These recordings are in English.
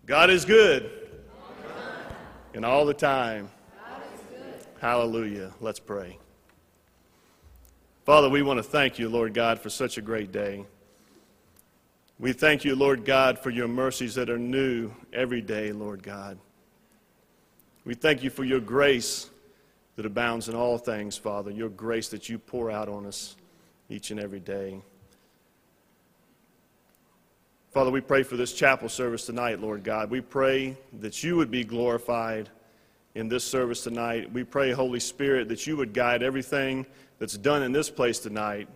God is good. And all the time. Hallelujah. Let's pray. Father, we want to thank you, Lord God, for such a great day. We thank you, Lord God, for your mercies that are new every day, Lord God. We thank you for your grace that abounds in all things, Father, your grace that you pour out on us each and every day. Father, we pray for this chapel service tonight, Lord God. We pray that you would be glorified in this service tonight. We pray, Holy Spirit, that you would guide everything that's done in this place tonight.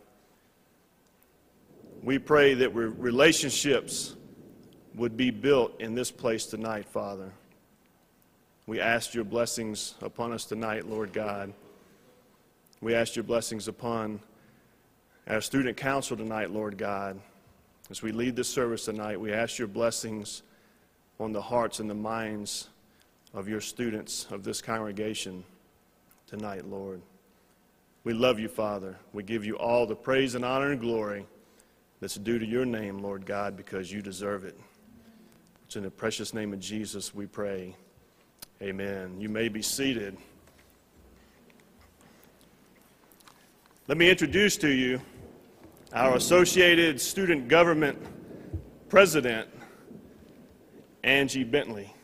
We pray that relationships would be built in this place tonight, Father. We ask your blessings upon us tonight, Lord God. We ask your blessings upon our student council tonight, Lord God. As we lead this service tonight, we ask your blessings on the hearts and the minds of your students of this congregation tonight, Lord. We love you, Father. We give you all the praise and honor and glory that's due to your name, Lord God, because you deserve it. It's in the precious name of Jesus we pray. Amen. You may be seated. Let me introduce to you our Associated Student Government President, Angie Bentley.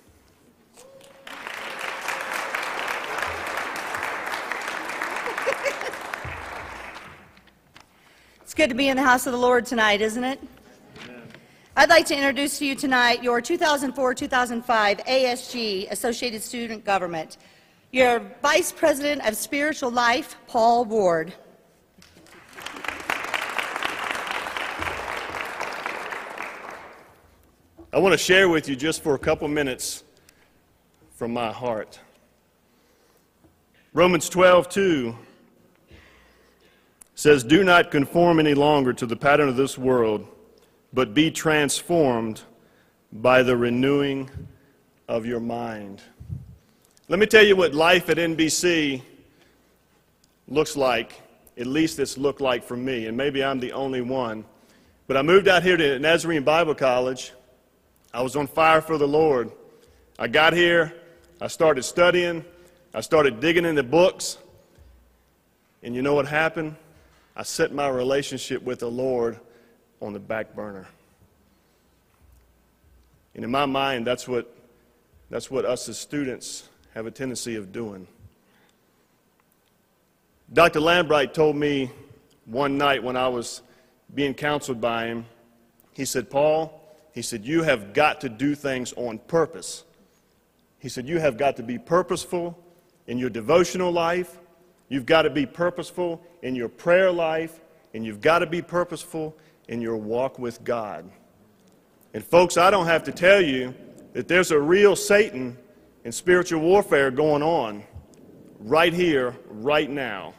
It's good to be in the house of the Lord tonight, isn't it? Amen. I'd like to introduce to you tonight your 2004-2005 ASG, Associated Student Government, your Vice President of Spiritual Life, Paul Ward. I want to share with you just for a couple minutes from my heart. Romans 12:2 says, "Do not conform any longer to the pattern of this world, but be transformed by the renewing of your mind." Let me tell you what life at NBC looks like. At least it's looked like for me, and maybe I'm the only one. But I moved out here to Nazarene Bible College. I was on fire for the Lord. I got here, I started studying, I started digging in the books, and you know what happened? I set my relationship with the Lord on the back burner. And in my mind, that's what us as students have a tendency of doing. Dr. Lambright told me one night when I was being counseled by him, he said, "Paul," he said, "you have got to do things on purpose." He said, "You have got to be purposeful in your devotional life. You've got to be purposeful in your prayer life, and you've got to be purposeful in your walk with God." And folks, I don't have to tell you that there's a real Satan and spiritual warfare going on right here, right now.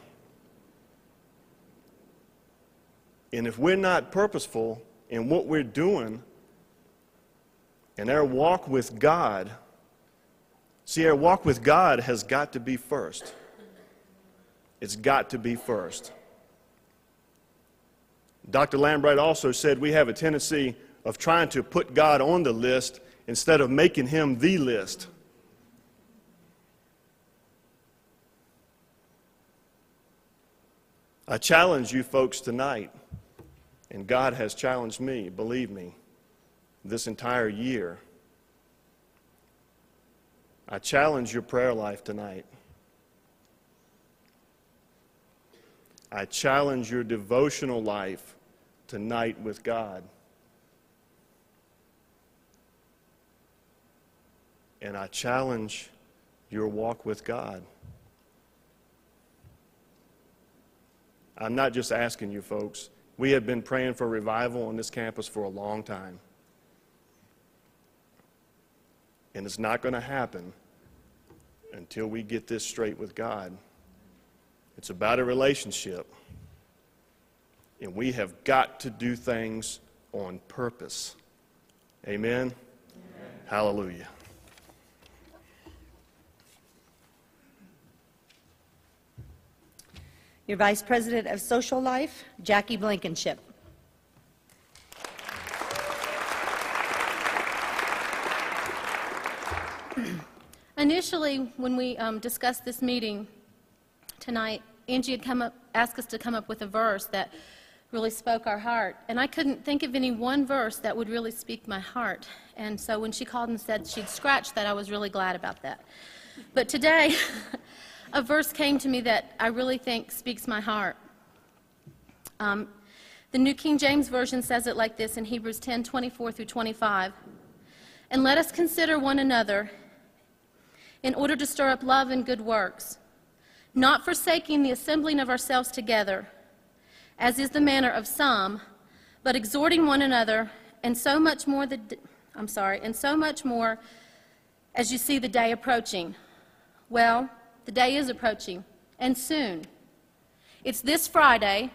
And if we're not purposeful in what we're doing in our walk with God, see, our walk with God has got to be first. It's got to be first. Dr. Lambright also said we have a tendency of trying to put God on the list instead of making him the list. I challenge you folks tonight, and God has challenged me, believe me, this entire year. I challenge your prayer life tonight. I challenge your devotional life tonight with God. And I challenge your walk with God. I'm not just asking you folks. We have been praying for revival on this campus for a long time. And it's not going to happen until we get this straight with God. It's about a relationship. And we have got to do things on purpose. Amen? Amen. Hallelujah. Your Vice President of Social Life, Jackie Blankenship. Initially, when we discussed this meeting tonight, Angie had asked us to come up with a verse that really spoke our heart. And I couldn't think of any one verse that would really speak my heart. And so when she called and said she'd scratched that, I was really glad about that. But today, a verse came to me that I really think speaks my heart. The New King James Version says it like this in Hebrews 10:24 through 25. And let us consider one another in order to stir up love and good works, not forsaking the assembling of ourselves together, as is the manner of some, but exhorting one another, and so much more as you see the day approaching. Well, the day is approaching, and soon. It's this Friday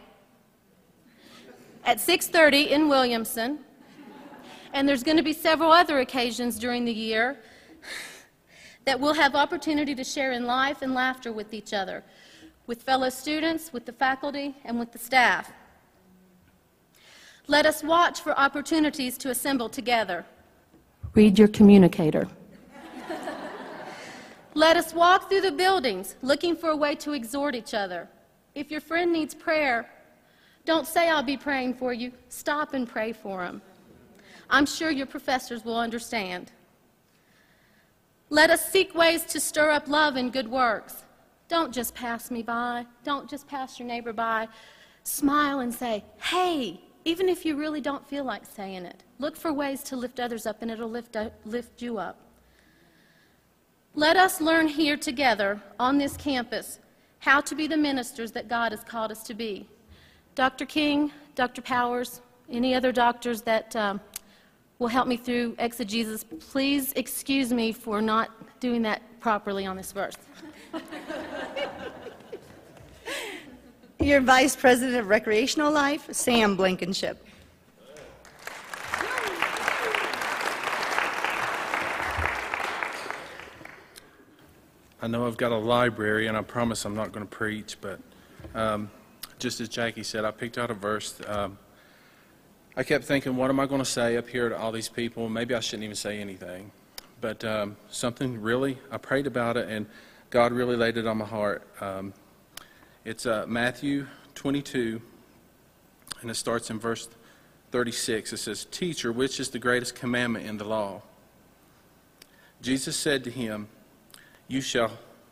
at 6:30 in Williamson, and there's going to be several other occasions during the year that we'll have opportunity to share in life and laughter with each other, with fellow students, with the faculty, and with the staff. Let us watch for opportunities to assemble together. Read your communicator. Let us walk through the buildings looking for a way to exhort each other. If your friend needs prayer, don't say, "I'll be praying for you." Stop and pray for him. I'm sure your professors will understand. Let us seek ways to stir up love and good works. Don't just pass me by. Don't just pass your neighbor by. Smile and say, "Hey," even if you really don't feel like saying it. Look for ways to lift others up, and it'll lift you up. Let us learn here together on this campus how to be the ministers that God has called us to be. Dr. King, Dr. Powers, any other doctors that will help me through exegesis, please excuse me for not doing that properly on this verse. Your Vice President of Recreational Life, Sam Blankenship. I know I've got a library, and I promise I'm not going to preach, but just as Jackie said, I picked out a verse. I kept thinking, what am I going to say up here to all these people? Maybe I shouldn't even say anything. But something really, I prayed about it, and God really laid it on my heart. It's Matthew 22, and it starts in verse 36. It says, "Teacher, which is the greatest commandment in the law?" Jesus said to him, You shall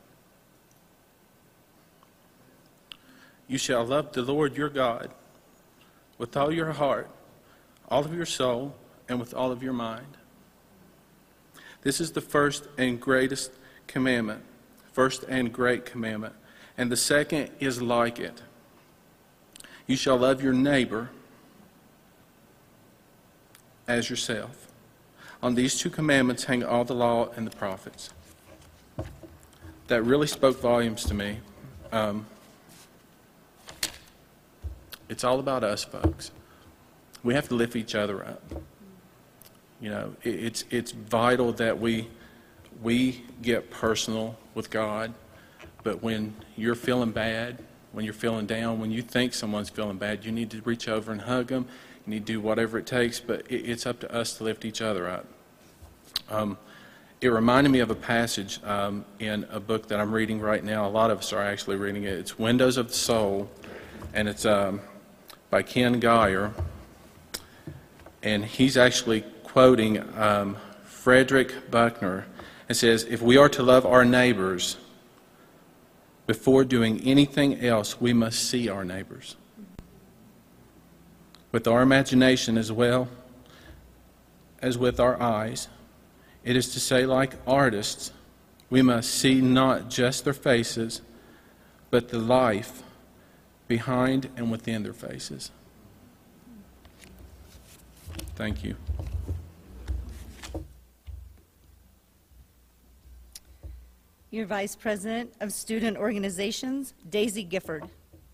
love the Lord your God with all your heart, all of your soul, and with all of your mind. This is the first and greatest commandment, first and great commandment. And the second is like it. You shall love your neighbor as yourself. On these two commandments hang all the law and the prophets. That really spoke volumes to me. It's all about us, folks. We have to lift each other up. You know, it's vital that we get personal with God. But when you're feeling bad, when you're feeling down, when you think someone's feeling bad, you need to reach over and hug them. You need to do whatever it takes, but it's up to us to lift each other up. It reminded me of a passage in a book that I'm reading right now. A lot of us are actually reading it. It's Windows of the Soul, and it's by Ken Geyer. And he's actually quoting Frederick Buechner. It says, "If we are to love our neighbors, before doing anything else, we must see our neighbors with our imagination as well as with our eyes. It is to say, like artists, we must see not just their faces, but the life behind and within their faces." Thank you. Your Vice President of Student Organizations, Daisy Gifford.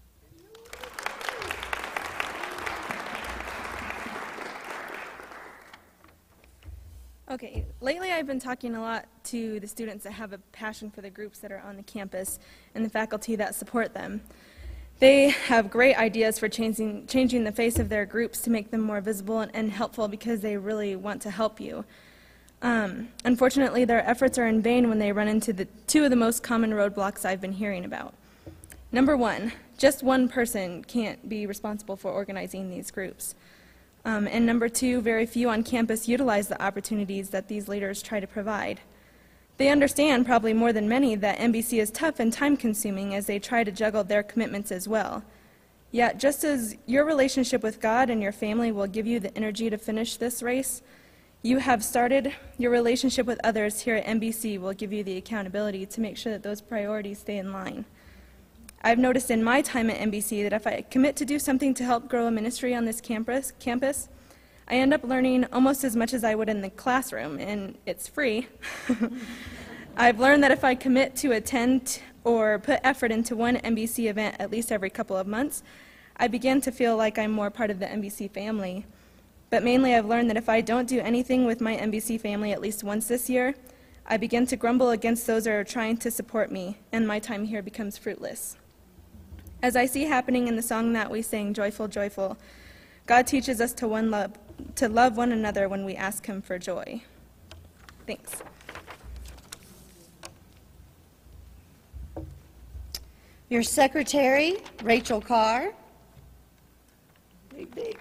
Okay, lately I've been talking a lot to the students that have a passion for the groups that are on the campus and the faculty that support them. They have great ideas for changing the face of their groups to make them more visible and helpful because they really want to help you. Unfortunately, their efforts are in vain when they run into the two of the most common roadblocks I've been hearing about. Number one, just one person can't be responsible for organizing these groups. And number two, very few on campus utilize the opportunities that these leaders try to provide. They understand, probably more than many, that MBC is tough and time-consuming as they try to juggle their commitments as well. Yet, just as your relationship with God and your family will give you the energy to finish this race, you have started, your relationship with others here at MBC will give you the accountability to make sure that those priorities stay in line. I've noticed in my time at MBC that if I commit to do something to help grow a ministry on this campus, I end up learning almost as much as I would in the classroom, and it's free. I've learned that if I commit to attend or put effort into one MBC event at least every couple of months, I begin to feel like I'm more part of the MBC family. But mainly I've learned that if I don't do anything with my MBC family at least once this year, I begin to grumble against those that are trying to support me, and my time here becomes fruitless. As I see happening in the song that we sang, Joyful, Joyful, God teaches us to love one another when we ask Him for joy. Thanks. Your secretary, Rachel Carr. Big.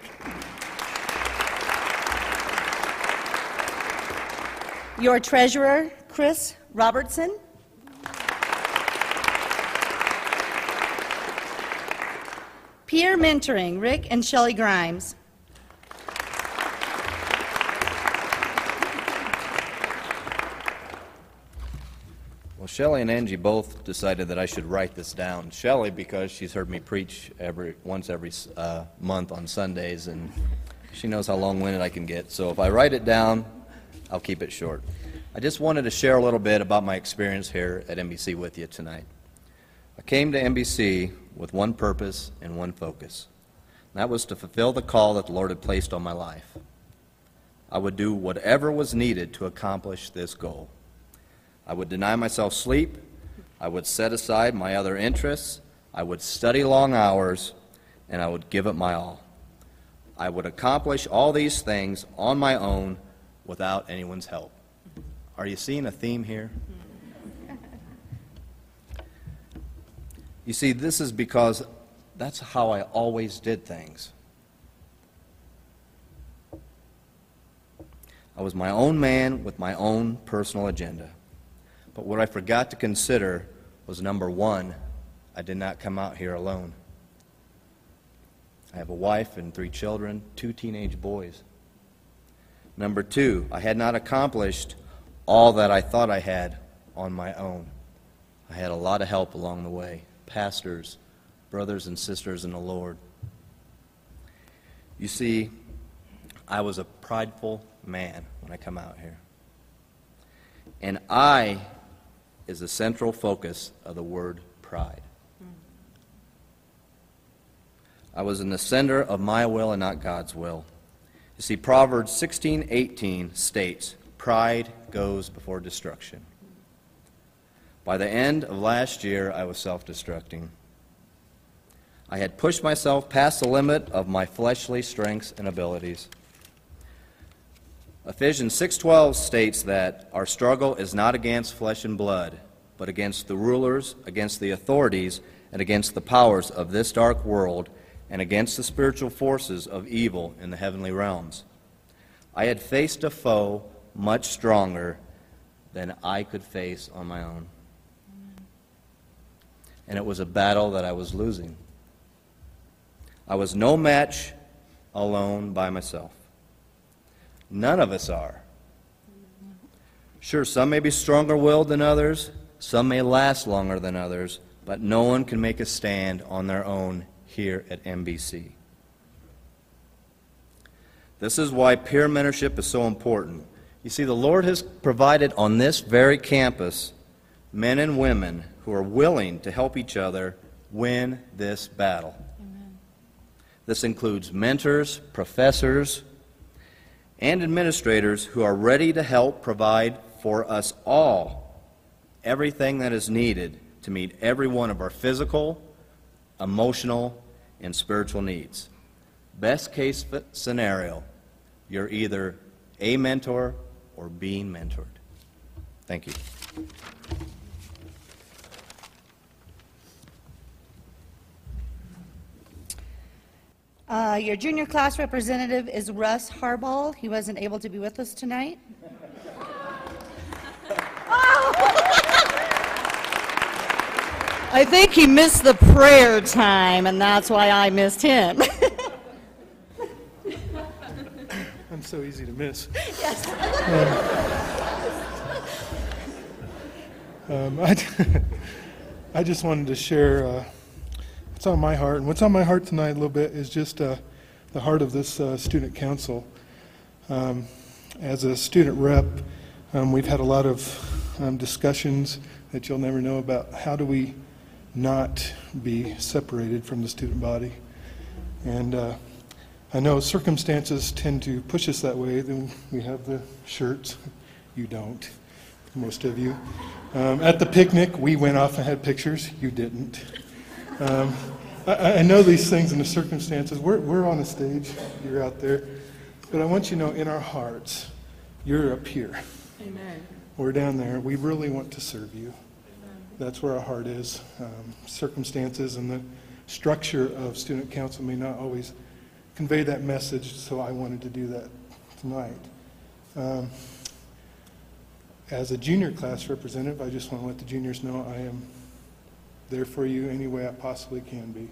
Your treasurer, Chris Robertson. Peer mentoring, Rick and Shelley Grimes. Well, Shelley and Angie both decided that I should write this down. Shelley, because she's heard me preach once every month on Sundays, and she knows how long-winded I can get. So if I write it down, I'll keep it short. I just wanted to share a little bit about my experience here at MBC with you tonight. I came to MBC with one purpose and one focus. And that was to fulfill the call that the Lord had placed on my life. I would do whatever was needed to accomplish this goal. I would deny myself sleep. I would set aside my other interests. I would study long hours, and I would give it my all. I would accomplish all these things on my own without anyone's help. Are you seeing a theme here? You see, this is because that's how I always did things. I was my own man with my own personal agenda. But what I forgot to consider was, number one, I did not come out here alone. I have a wife and 3 children, 2 teenage boys. Number two, I had not accomplished all that I thought I had on my own. I had a lot of help along the way. Pastors, brothers and sisters in the Lord. You see, I was a prideful man when I come out here. And I is the central focus of the word pride. I was in the center of my will and not God's will. You see, Proverbs 16:18 states, pride goes before destruction. By the end of last year, I was self-destructing. I had pushed myself past the limit of my fleshly strengths and abilities. Ephesians 6:12 states that our struggle is not against flesh and blood, but against the rulers, against the authorities, and against the powers of this dark world, and against the spiritual forces of evil in the heavenly realms. I had faced a foe much stronger than I could face on my own. And it was a battle that I was losing. I was no match alone by myself. None of us are. Sure, some may be stronger-willed than others, some may last longer than others, but no one can make a stand on their own here at MBC. This is why peer mentorship is so important. You see, the Lord has provided on this very campus men and women who are willing to help each other win this battle. Amen. This includes mentors, professors, and administrators who are ready to help provide for us all everything that is needed to meet every one of our physical, emotional, and spiritual needs. Best case scenario, you're either a mentor or being mentored. Thank you. Your junior class representative is Russ Harbaugh. He wasn't able to be with us tonight. I think he missed the prayer time, and that's why I missed him. I'm so easy to miss. Yes. I just wanted to share what's on my heart. And what's on my heart tonight a little bit is just the heart of this student council. As a student rep, we've had a lot of discussions that you'll never know about how do we not be separated from the student body. And I know circumstances tend to push us that way. Then we have the shirts. You don't, most of you. At the picnic, we went off and had pictures. You didn't. I know these things in the circumstances. We're on a stage. You're out there. But I want you to know, in our hearts, you're up here. Amen. We're down there. We really want to serve you. That's where our heart is. Circumstances and the structure of student council may not always convey that message, so I wanted to do that tonight. As a junior class representative, I just want to let the juniors know I am there for you any way I possibly can be.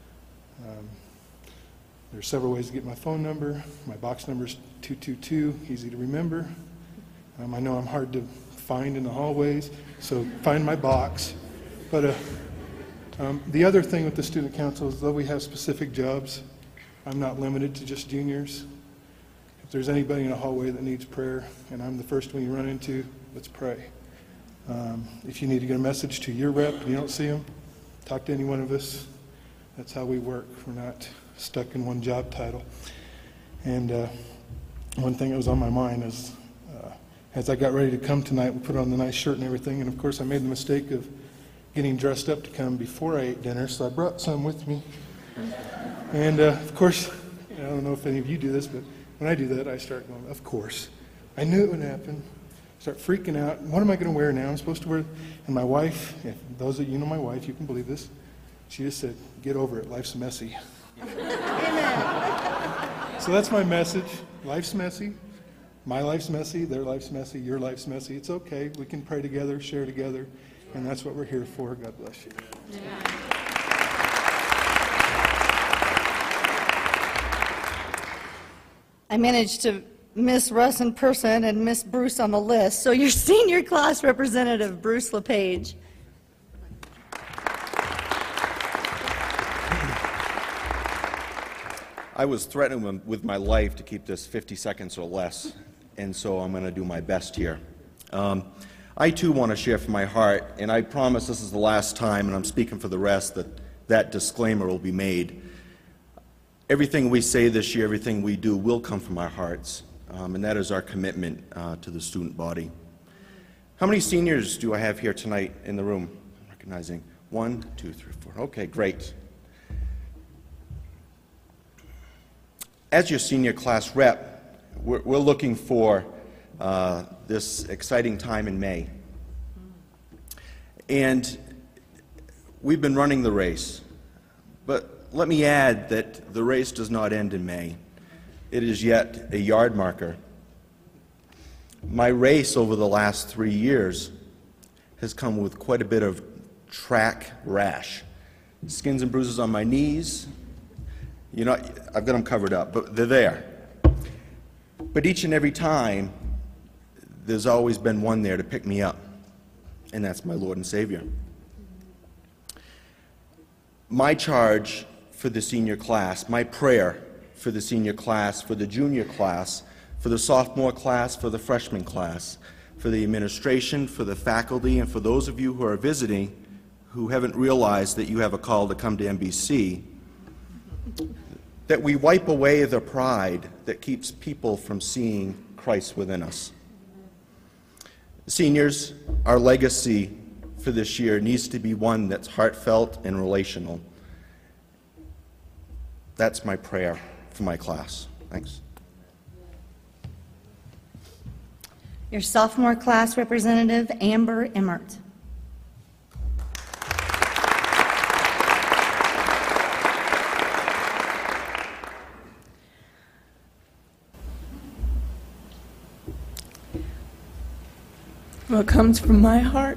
There's several ways to get my phone number. My box number is 222, easy to remember. I know I'm hard to find in the hallways, so find my box. But the other thing with the student council is, though we have specific jobs, I'm not limited to just juniors. If there's anybody in a hallway that needs prayer, and I'm the first one you run into, let's pray. If you need to get a message to your rep and you don't see them, talk to any one of us. That's how we work. We're not stuck in one job title. And one thing that was on my mind is, as I got ready to come tonight, we put on the nice shirt and everything, and of course I made the mistake of getting dressed up to come before I ate dinner, so I brought some with me. And of course, I don't know if any of you do this, but when I do that, I start going, of course. I knew it would happen. Start freaking out. What am I going to wear now? I'm supposed to wear... And my wife, those of you know my wife, you can believe this, she just said, get over it. Life's messy. So that's my message. Life's messy. My life's messy. Their life's messy. Your life's messy. It's okay. We can pray together, share together, and that's what we're here for. God bless you. I managed to miss Russ in person and miss Bruce on the list. So your senior class representative, Bruce LePage. I was threatening with my life to keep this 50 seconds or less, and so I'm going to do my best here. I too want to share from my heart, and I promise this is the last time, and I'm speaking for the rest, that disclaimer will be made. Everything we say this year, everything we do will come from our hearts, and that is our commitment to the student body. How many seniors do I have here tonight in the room? I'm recognizing 1, 2, 3, 4. Okay, great. As your senior class rep, we're looking for this exciting time in May. And we've been running the race. But let me add that the race does not end in May. It is yet a yard marker. My race over the last 3 years has come with quite a bit of track rash. Skins and bruises on my knees. You know, I've got them covered up, but they're there. But each and every time, there's always been one there to pick me up, and that's my Lord and Savior. My charge for the senior class, my prayer for the senior class, for the junior class, for the sophomore class, for the freshman class, for the administration, for the faculty, and for those of you who are visiting who haven't realized that you have a call to come to MBC, that we wipe away the pride that keeps people from seeing Christ within us. Seniors, our legacy for this year needs to be one that's heartfelt and relational. That's my prayer for my class. Thanks. Your sophomore class representative, Amber Emmert. What comes from my heart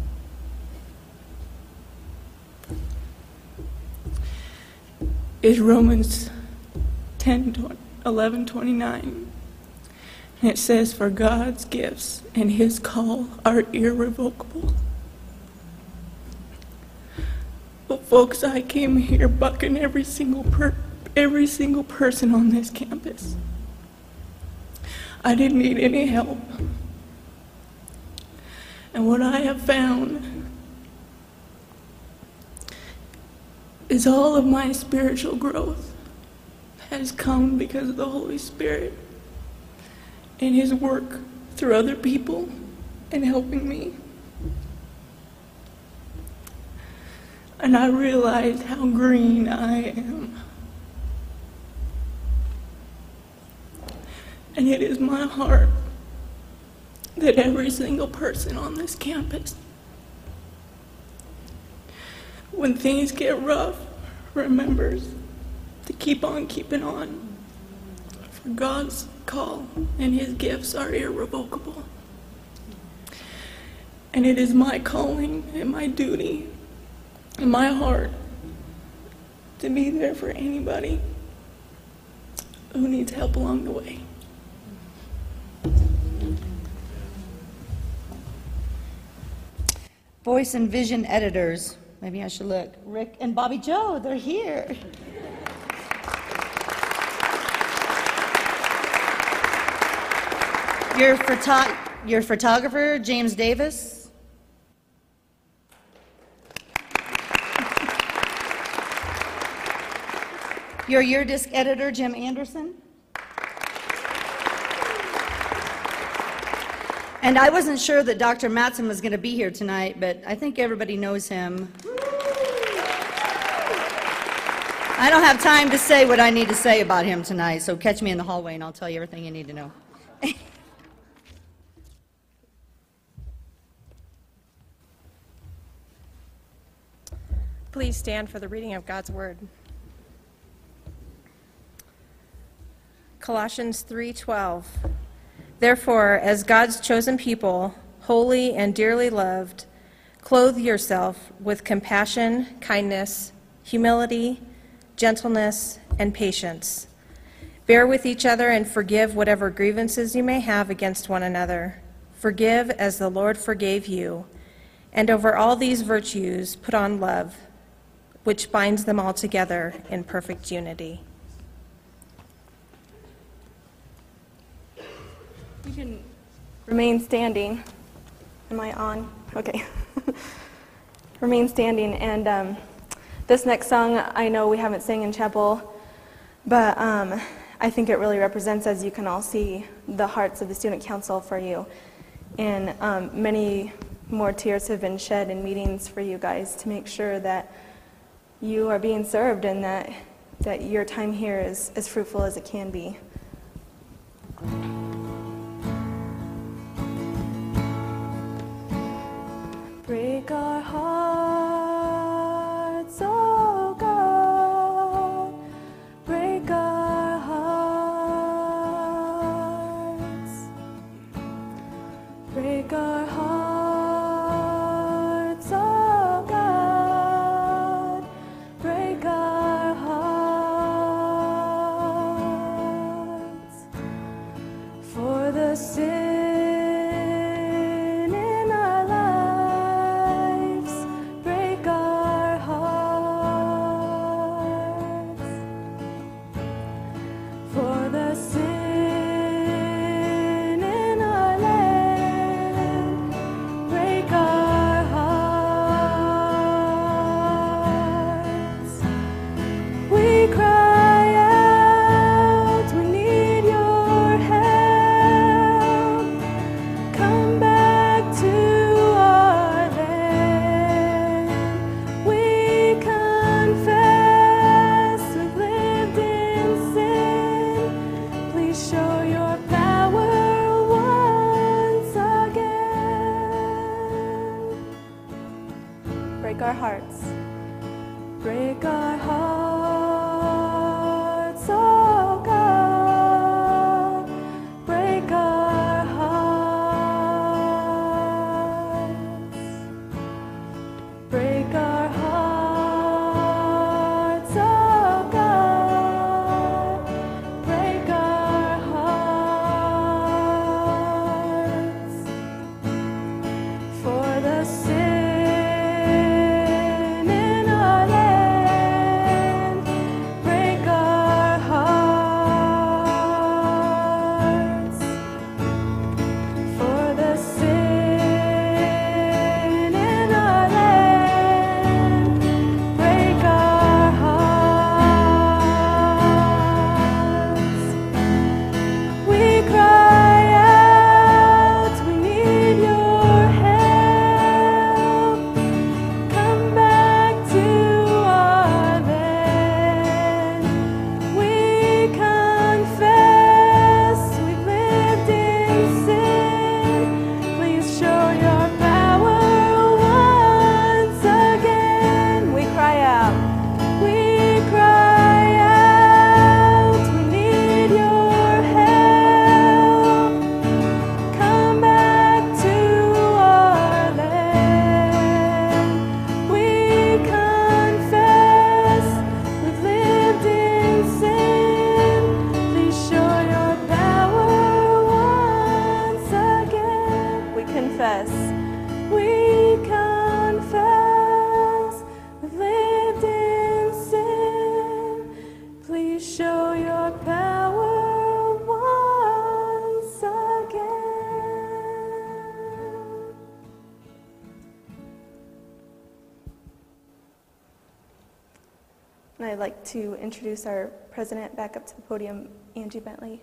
is Romans 11:29. And it says, for God's gifts and his call are irrevocable. But folks, I came here bucking every single person on this campus. I didn't need any help. And what I have found is all of my spiritual growth has come because of the Holy Spirit and his work through other people and helping me. And I realized how green I am. And it is my heart that every single person on this campus, when things get rough, remembers to keep on keeping on. For God's call and his gifts are irrevocable. And it is my calling and my duty and my heart to be there for anybody who needs help along the way. Voice and Vision editors. Maybe I should look. Rick and Bobby Joe, they're here. Your photographer, James Davis. Your year disc editor, Jim Anderson. And I wasn't sure that Dr. Matson was going to be here tonight, but I think everybody knows him. I don't have time to say what I need to say about him tonight, so catch me in the hallway and I'll tell you everything you need to know. Please stand for the reading of God's Word. Colossians 3:12. Therefore, as God's chosen people, holy and dearly loved, clothe yourself with compassion, kindness, humility, gentleness, and patience. Bear with each other and forgive whatever grievances you may have against one another. Forgive as the Lord forgave you. And over all these virtues, put on love, which binds them all together in perfect unity. You can remain standing. Am I on? Okay. Remain standing. And this next song, I know we haven't sang in chapel, but I think it really represents, as you can all see, the hearts of the Student Council for you. And many more tears have been shed in meetings for you guys to make sure that you are being served and that your time here is as fruitful as it can be. Break our hearts, oh God, break our hearts, break our hearts, oh God, break our hearts, for the sin our hearts. Break our hearts, oh God. Break our hearts. Break our hearts, oh God. Break our hearts. For the sin in our land, break our hearts. For the sin in our land, break our hearts. We cry out, we need your help. Come back to our land. We confess we've lived in sin. Please show your power once again. We cry out. We cry out, we need your help. Come back to our land. We confess we've lived in sin. Please show your power once again. We confess. We confess we've lived in sin. Please show your power once again. And I'd like to introduce our president back up to the podium, Angie Bentley.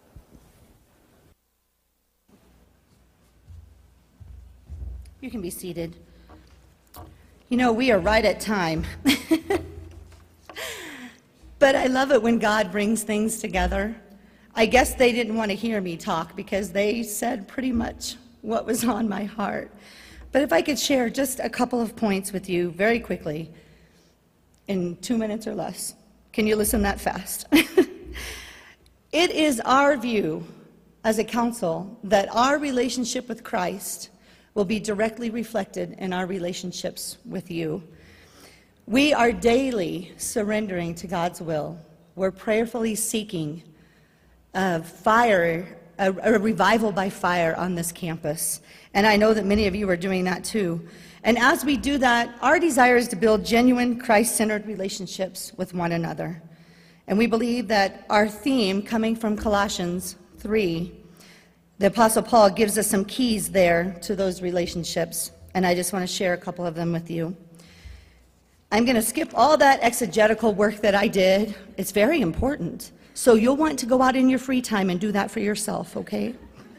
You can be seated. You know, we are right at time. But I love it when God brings things together. I guess they didn't want to hear me talk because they said pretty much what was on my heart. But if I could share just a couple of points with you very quickly in 2 minutes or less. Can you listen that fast? It is our view as a council that our relationship with Christ will be directly reflected in our relationships with you. We are daily surrendering to God's will. We're prayerfully seeking a revival by fire on this campus. And I know that many of you are doing that too. And as we do that, our desire is to build genuine Christ-centered relationships with one another. And we believe that our theme, coming from Colossians 3, the Apostle Paul gives us some keys there to those relationships. And I just want to share a couple of them with you. I'm going to skip all that exegetical work that I did. It's very important. So you'll want to go out in your free time and do that for yourself, okay?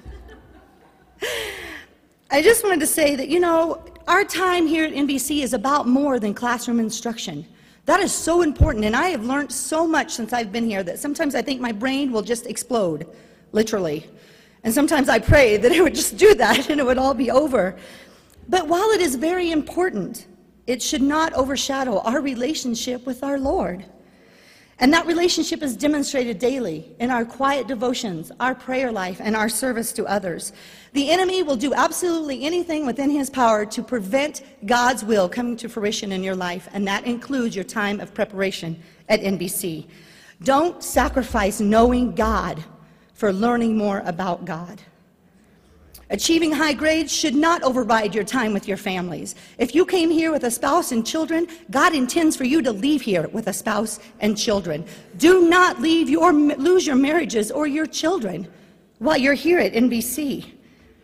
I just wanted to say that, you know, our time here at NBC is about more than classroom instruction. That is so important, and I have learned so much since I've been here that sometimes I think my brain will just explode, literally. And sometimes I pray that it would just do that and it would all be over. But while it is very important, it should not overshadow our relationship with our Lord. And that relationship is demonstrated daily in our quiet devotions, our prayer life, and our service to others. The enemy will do absolutely anything within his power to prevent God's will coming to fruition in your life, and that includes your time of preparation at NBC. Don't sacrifice knowing God for learning more about God. Achieving high grades should not override your time with your families. If you came here with a spouse and children, God intends for you to leave here with a spouse and children. Do not lose your marriages or your children while you're here at NBC.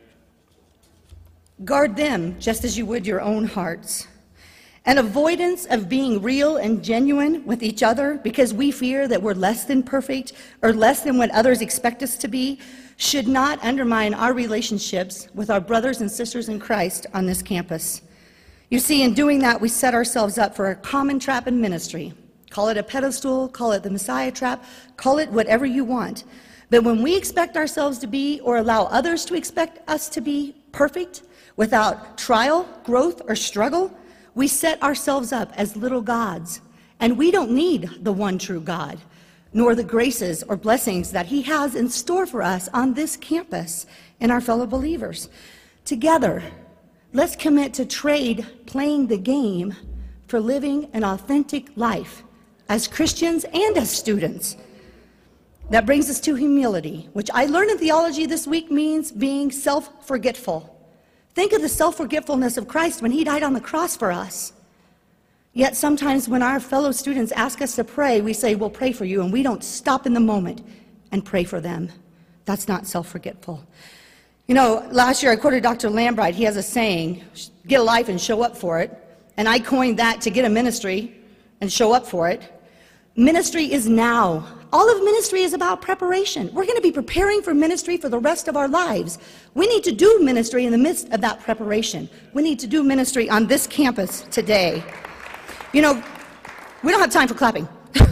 Guard them just as you would your own hearts. An avoidance of being real and genuine with each other because we fear that we're less than perfect or less than what others expect us to be should not undermine our relationships with our brothers and sisters in Christ on this campus. You see, in doing that, we set ourselves up for a common trap in ministry. Call it a pedestal, call it the Messiah trap, call it whatever you want. But when we expect ourselves to be, or allow others to expect us to be perfect, without trial, growth, or struggle, We set ourselves up as little gods, and we don't need the one true God, nor the graces or blessings that he has in store for us on this campus and our fellow believers. Together, let's commit to trade playing the game for living an authentic life as Christians and as students. That brings us to humility, which I learned in theology this week means being self-forgetful. Think of the self-forgetfulness of Christ when he died on the cross for us. Yet sometimes when our fellow students ask us to pray, we say, we'll pray for you, and we don't stop in the moment and pray for them. That's not self-forgetful. You know, last year I quoted Dr. Lambright. He has a saying, get a life and show up for it. And I coined that to get a ministry and show up for it. Ministry is now. All of ministry is about preparation. We're going to be preparing for ministry for the rest of our lives. We need to do ministry in the midst of that preparation. We need to do ministry on this campus today. You know, we don't have time for clapping.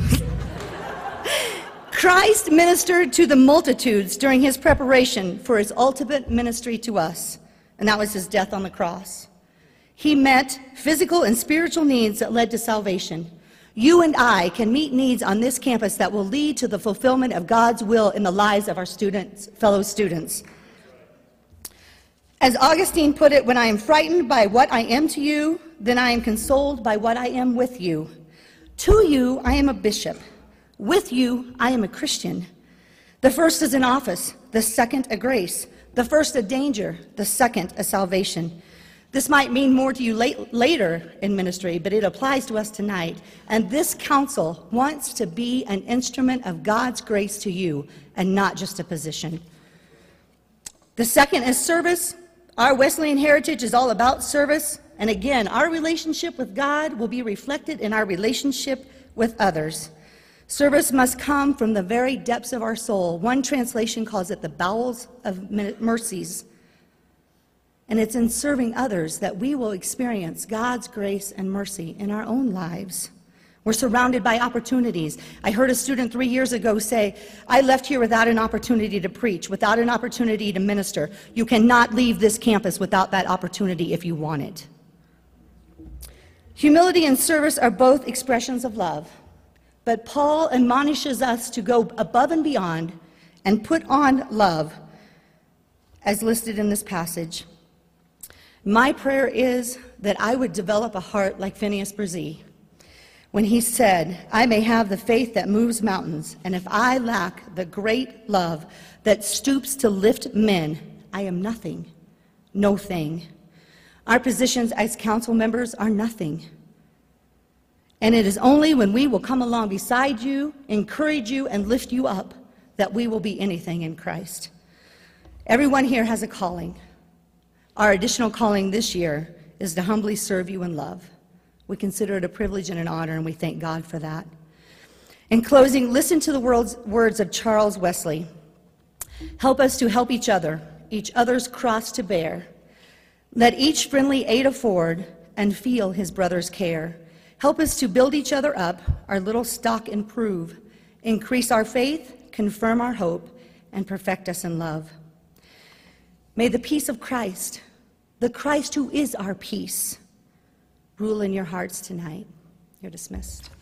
Christ ministered to the multitudes during his preparation for his ultimate ministry to us, and that was his death on the cross. He met physical and spiritual needs that led to salvation. You and I can meet needs on this campus that will lead to the fulfillment of God's will in the lives of our students, fellow students. As Augustine put it, when I am frightened by what I am to you, then I am consoled by what I am with you. To you, I am a bishop. With you, I am a Christian. The first is an office, the second a grace. The first a danger, the second a salvation. This might mean more to you later in ministry, but it applies to us tonight. And this council wants to be an instrument of God's grace to you and not just a position. The second is service. Our Wesleyan heritage is all about service. And again, our relationship with God will be reflected in our relationship with others. Service must come from the very depths of our soul. One translation calls it the bowels of mercies. And it's in serving others that we will experience God's grace and mercy in our own lives. We're surrounded by opportunities. I heard a student 3 years ago say, I left here without an opportunity to preach, without an opportunity to minister. You cannot leave this campus without that opportunity if you want it. Humility and service are both expressions of love. But Paul admonishes us to go above and beyond and put on love, as listed in this passage. My prayer is that I would develop a heart like Phineas Brzee, when he said, I may have the faith that moves mountains, and if I lack the great love that stoops to lift men, I am nothing, no thing. Our positions as council members are nothing. And it is only when we will come along beside you, encourage you, and lift you up that we will be anything in Christ. Everyone here has a calling. Our additional calling this year is to humbly serve you in love. We consider it a privilege and an honor, and we thank God for that. In closing, listen to the words of Charles Wesley. Help us to help each other's cross to bear. Let each friendly aid afford and feel his brother's care. Help us to build each other up, our little stock improve, increase our faith, confirm our hope, and perfect us in love. May the peace of Christ, the Christ who is our peace, rule in your hearts tonight. You're dismissed.